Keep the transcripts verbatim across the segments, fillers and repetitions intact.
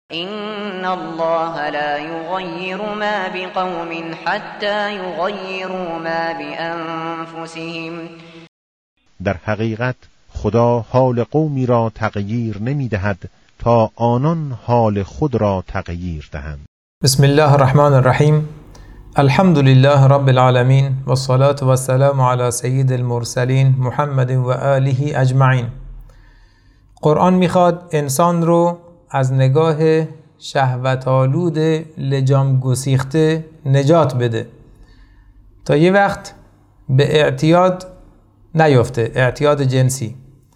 إن الله لا يغير ما بقوم حتى يغيروا ما بأنفسهم. در حقیقت خدا حال قومی را تغییر نمی دهد تا آنان حال خود را تغییر دهند. بسم الله الرحمن الرحیم. الحمد لله رب العالمین و الصلاة و السلام علی سید المرسلین محمد و آله اجمعین. قرآن میخواد انسان رو از نگاه شهوت‌آلود لجام گسیخته نجات بده تا یه وقت به اعتیاد نیفته، اعتیاد جنسی،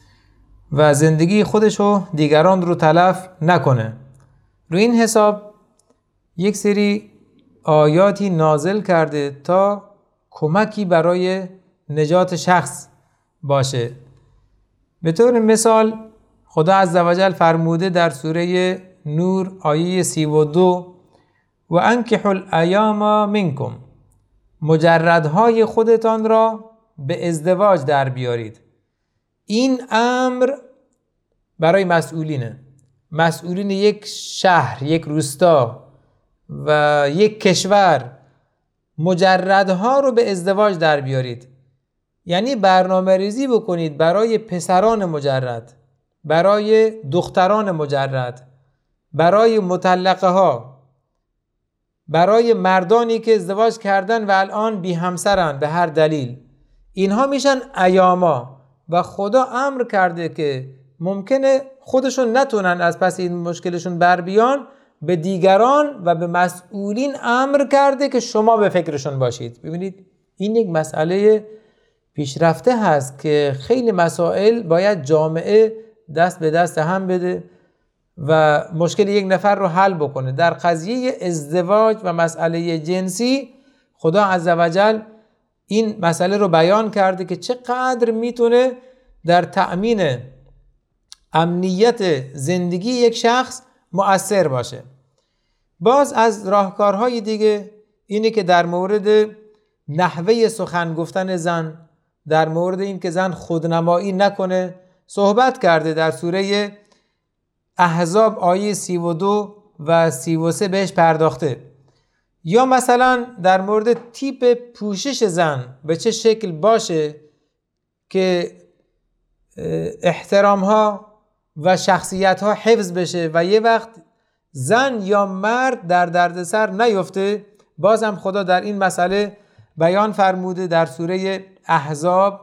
و زندگی خودش و دیگران رو تلف نکنه. رو این حساب یک سری آیاتی نازل کرده تا کمکی برای نجات شخص باشه. به طور مثال خدا عزوجل فرموده در سوره نور آیه سی و دو: و انکحوا الایام منکم، مجردهای خودتان را به ازدواج در بیارید. این امر برای مسئولینه، مسئولین یک شهر، یک روستا و یک کشور. مجردها رو به ازدواج در بیارید یعنی برنامه ریزی بکنید برای پسران مجرد، برای دختران مجرد، برای مطلقه ها، برای مردانی که ازدواج کردن و الان بی همسرن به هر دلیل. اینها میشن ایاما و خدا امر کرده که ممکنه خودشون نتونن از پس این مشکلشون بر بیان، به دیگران و به مسئولین امر کرده که شما به فکرشون باشید. ببینید این یک مسئله پیشرفته هست که خیلی مسائل باید جامعه دست به دست هم بده و مشکل یک نفر رو حل بکنه. در قضیه ازدواج و مسئله جنسی خدا عزوجل این مسئله رو بیان کرده که چقدر میتونه در تأمین امنیت زندگی یک شخص مؤثر باشه. باز از راهکارهای دیگه اینه که در مورد نحوه سخن گفتن زن، در مورد این که زن خودنمایی نکنه صحبت کرده. در سوره احزاب آیه سی و دو و سی و سه بهش پرداخته. یا مثلا در مورد تیپ پوشش زن به چه شکل باشه که احترامها و شخصیتها حفظ بشه و یه وقت زن یا مرد در دردسر نیفته. بازم خدا در این مسئله بیان فرموده در سوره احزاب: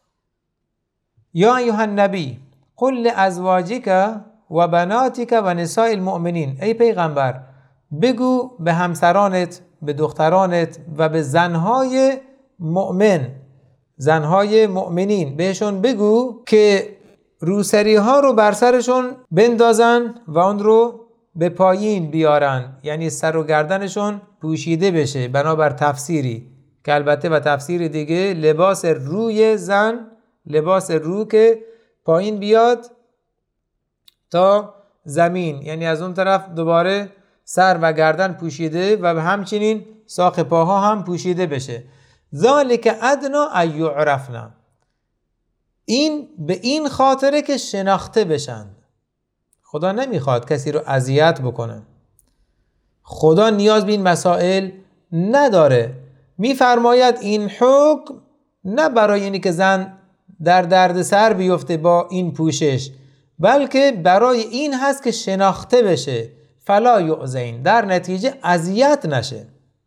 یا ایها النبی قل لازواجک و بناتک و نساء المؤمنین، ای پیغمبر بگو به همسرانت، به دخترانت و به زنهای مؤمن، زنهای مؤمنین، بهشون بگو که روسری ها رو بر سرشون بندازن و اون رو به پایین بیارن، یعنی سر و گردنشون پوشیده بشه بنابر تفسیری که البته و تفسیر دیگه لباس روی زن، لباس رو که پایین بیاد تا زمین، یعنی از اون طرف دوباره سر و گردن پوشیده و همچنین ساق پاها هم پوشیده بشه. ذالک ادنا ان یعرفن، این به این خاطره که شناخته بشن. خدا نمیخواد کسی رو اذیت بکنه، خدا نیاز به این مسائل نداره. میفرماید این حکم نه برای اینی که زن در درد سر بیفته با این پوشش، بلکه برای این هست که شناخته بشه، فلا یؤذین، در نتیجه اذیت نشه.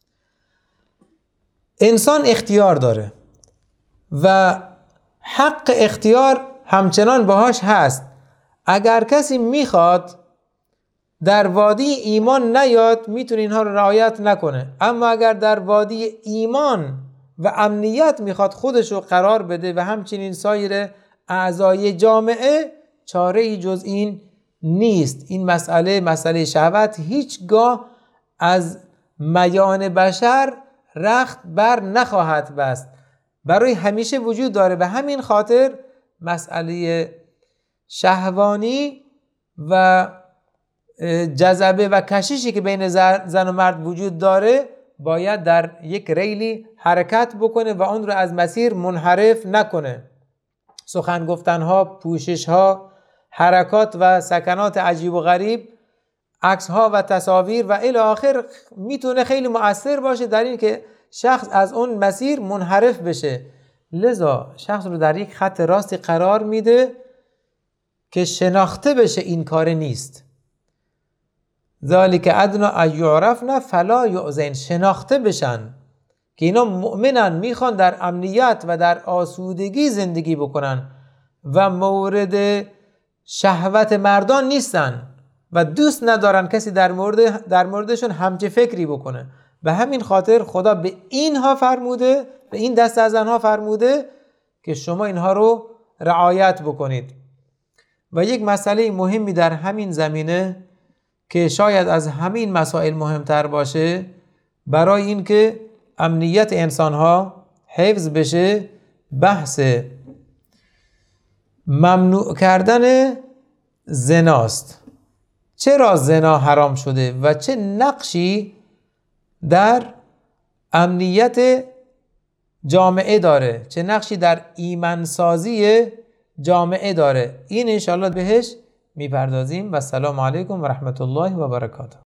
انسان اختیار داره و حق اختیار همچنان باهاش هست. اگر کسی میخواد در وادی ایمان نیاد میتونه اینها رو رعایت نکنه، اما اگر در وادی ایمان و امنیت میخواد خودش رو قرار بده و همچنین سایر اعضای جامعه، چاره ای جز این نیست. این مسئله مسئله شهوت هیچگاه از میان بشر رخت بر نخواهد بست، برای همیشه وجود داره. به همین خاطر مسئله شهوانی و جذبه و کششی که بین زن و مرد وجود داره باید در یک ریلی حرکت بکنه و اون رو از مسیر منحرف نکنه. سخن گفتنها، پوششها، حرکات و سکنات عجیب و غریب عکس ها و تصاویر و الی آخر میتونه خیلی مؤثر باشه در این که شخص از اون مسیر منحرف بشه. لذا شخص رو در یک خط راستی قرار میده که شناخته بشه این کار نیست. ذالک ادنا ان یعرفن فلا یؤذین، شناخته بشن که اینا مؤمنن، میخوان در امنیت و در آسودگی زندگی بکنن و مورد شهوت مردان نیستن و دوست ندارن کسی در مورد در موردشون همچه فکری بکنه. به همین خاطر خدا به اینها فرموده، به این دسته از زنها فرموده که شما اینها رو رعایت بکنید. و یک مسئله مهمی در همین زمینه که شاید از همین مسائل مهمتر باشه برای این که امنیت انسانها حفظ بشه، بحث ممنوع کردن زناست. چرا زنا حرام شده و چه نقشی در امنیت جامعه داره، چه نقشی در ایمنسازی جامعه داره، این انشاءالله بهش میپردازیم. و السلام علیکم و رحمت الله و برکاته.